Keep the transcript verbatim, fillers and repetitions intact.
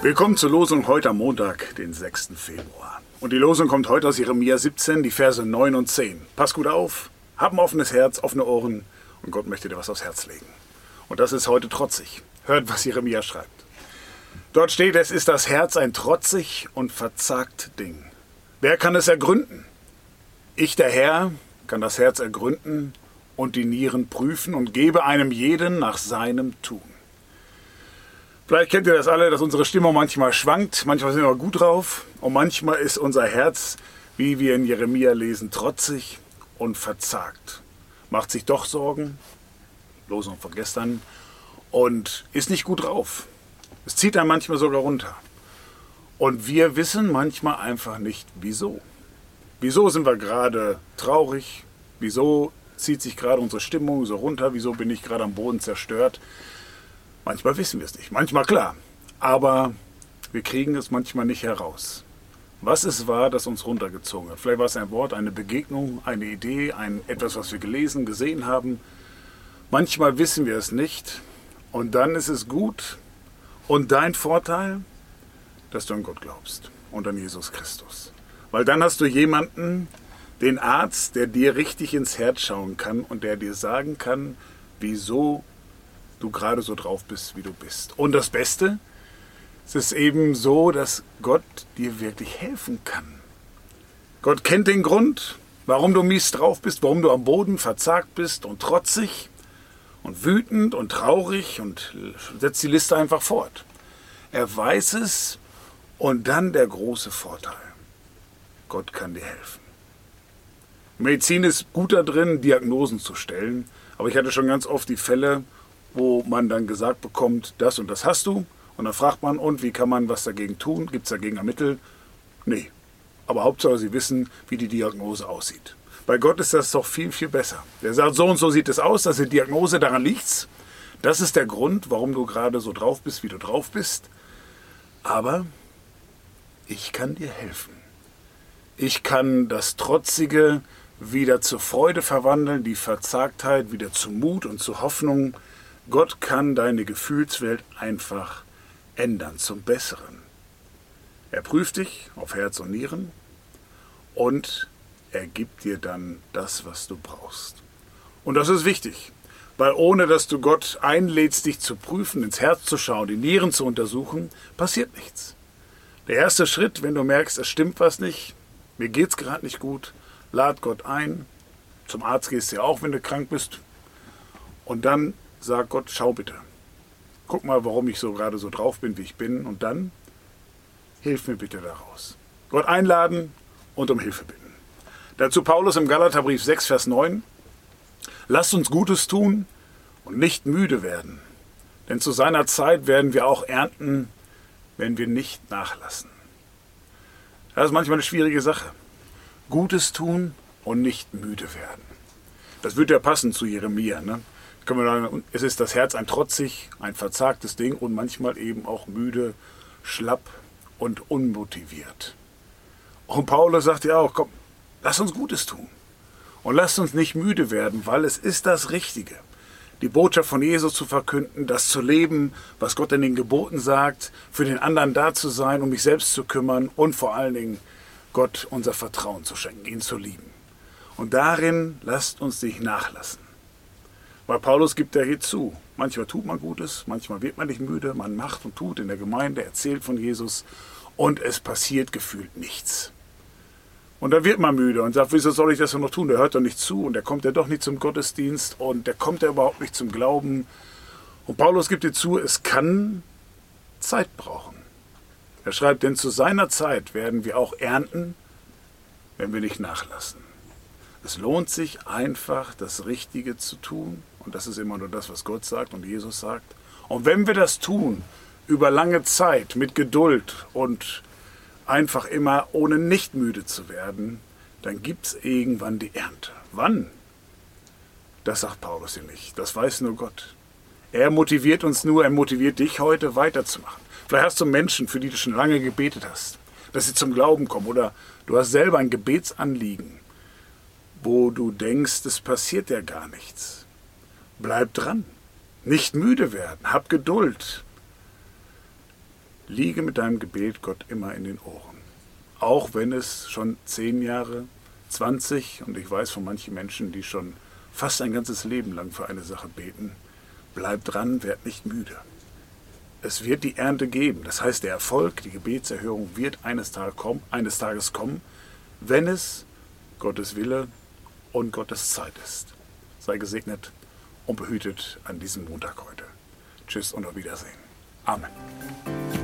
Willkommen zur Losung heute am Montag, den sechsten Februar. Und die Losung kommt heute aus Jeremia siebzehn, die Verse neun und zehn. Pass gut auf, hab ein offenes Herz, offene Ohren und Gott möchte dir was aufs Herz legen. Und das ist heute trotzig. Hört, was Jeremia schreibt. Dort steht, es ist das Herz ein trotzig und verzagt Ding. Wer kann es ergründen? Ich, der Herr, kann das Herz ergründen und die Nieren prüfen und gebe einem jeden nach seinem Tun. Vielleicht kennt ihr das alle, dass unsere Stimmung manchmal schwankt, manchmal sind wir gut drauf und manchmal ist unser Herz, wie wir in Jeremia lesen, trotzig und verzagt. Macht sich doch Sorgen, Losung von gestern, und ist nicht gut drauf. Es zieht einen manchmal sogar runter. Und wir wissen manchmal einfach nicht, wieso. Wieso sind wir gerade traurig? Wieso zieht sich gerade unsere Stimmung so runter? Wieso bin ich gerade am Boden zerstört? Manchmal wissen wir es nicht, manchmal klar, aber wir kriegen es manchmal nicht heraus. Was es war, das uns runtergezogen hat. Vielleicht war es ein Wort, eine Begegnung, eine Idee, ein, etwas, was wir gelesen, gesehen haben. Manchmal wissen wir es nicht und dann ist es gut und dein Vorteil, dass du an Gott glaubst und an Jesus Christus. Weil dann hast du jemanden, den Arzt, der dir richtig ins Herz schauen kann und der dir sagen kann, wieso du gerade so drauf bist, wie du bist. Und das Beste, es ist eben so, dass Gott dir wirklich helfen kann. Gott kennt den Grund, warum du mies drauf bist, warum du am Boden verzagt bist und trotzig und wütend und traurig und setzt die Liste einfach fort. Er weiß es und dann der große Vorteil. Gott kann dir helfen. Medizin ist gut da drin, Diagnosen zu stellen, aber ich hatte schon ganz oft die Fälle, wo man dann gesagt bekommt, das und das hast du. Und dann fragt man, und wie kann man was dagegen tun? Gibt es dagegen ein Mittel? Nee. Aber Hauptsache, sie wissen, wie die Diagnose aussieht. Bei Gott ist das doch viel, viel besser. Der sagt, so und so sieht es aus, das ist die Diagnose, daran liegt's. Das ist der Grund, warum du gerade so drauf bist, wie du drauf bist. Aber ich kann dir helfen. Ich kann das Trotzige wieder zur Freude verwandeln, die Verzagtheit wieder zu Mut und zu Hoffnung. Gott kann deine Gefühlswelt einfach ändern zum Besseren. Er prüft dich auf Herz und Nieren und er gibt dir dann das, was du brauchst. Und das ist wichtig, weil ohne dass du Gott einlädst, dich zu prüfen, ins Herz zu schauen, die Nieren zu untersuchen, passiert nichts. Der erste Schritt, wenn du merkst, es stimmt was nicht, mir geht's gerade nicht gut, lad Gott ein. Zum Arzt gehst du ja auch, wenn du krank bist. Und dann sag Gott, schau bitte. Guck mal, warum ich so gerade so drauf bin, wie ich bin. Und dann hilf mir bitte daraus. Gott einladen und um Hilfe bitten. Dazu Paulus im Galaterbrief sechs, Vers neun. Lasst uns Gutes tun und nicht müde werden. Denn zu seiner Zeit werden wir auch ernten, wenn wir nicht nachlassen. Das ist manchmal eine schwierige Sache. Gutes tun und nicht müde werden. Das würde ja passen zu Jeremia, ne? Können wir sagen, es ist das Herz ein trotzig, ein verzagtes Ding und manchmal eben auch müde, schlapp und unmotiviert. Und Paulus sagt ja auch, komm, lass uns Gutes tun. Und lasst uns nicht müde werden, weil es ist das Richtige. Die Botschaft von Jesus zu verkünden, das zu leben, was Gott in den Geboten sagt, für den anderen da zu sein, um mich selbst zu kümmern und vor allen Dingen Gott unser Vertrauen zu schenken, ihn zu lieben. Und darin lasst uns nicht nachlassen. Weil Paulus gibt ja hier zu. Manchmal tut man Gutes, manchmal wird man nicht müde, man macht und tut in der Gemeinde, erzählt von Jesus und es passiert gefühlt nichts. Und dann wird man müde und sagt, wieso soll ich das denn noch tun? Der hört doch nicht zu und der kommt ja doch nicht zum Gottesdienst und der kommt ja überhaupt nicht zum Glauben. Und Paulus gibt dir zu, es kann Zeit brauchen. Er schreibt, denn zu seiner Zeit werden wir auch ernten, wenn wir nicht nachlassen. Es lohnt sich einfach, das Richtige zu tun. Und das ist immer nur das, was Gott sagt und Jesus sagt. Und wenn wir das tun, über lange Zeit, mit Geduld und einfach immer ohne nicht müde zu werden, dann gibt es irgendwann die Ernte. Wann? Das sagt Paulus hier nicht. Das weiß nur Gott. Er motiviert uns nur, er motiviert dich heute weiterzumachen. Vielleicht hast du Menschen, für die du schon lange gebetet hast, dass sie zum Glauben kommen. Oder du hast selber ein Gebetsanliegen, wo du denkst, es passiert ja gar nichts. Bleib dran. Nicht müde werden. Hab Geduld. Liege mit deinem Gebet Gott immer in den Ohren. Auch wenn es schon zehn Jahre, zwanzig und ich weiß von manchen Menschen, die schon fast ein ganzes Leben lang für eine Sache beten, bleib dran, werd nicht müde. Es wird die Ernte geben, das heißt der Erfolg, die Gebetserhörung wird eines, Tag kommen, eines Tages kommen, wenn es Gottes Wille und Gottes Zeit ist. Sei gesegnet und behütet an diesem Montag heute. Tschüss und auf Wiedersehen. Amen.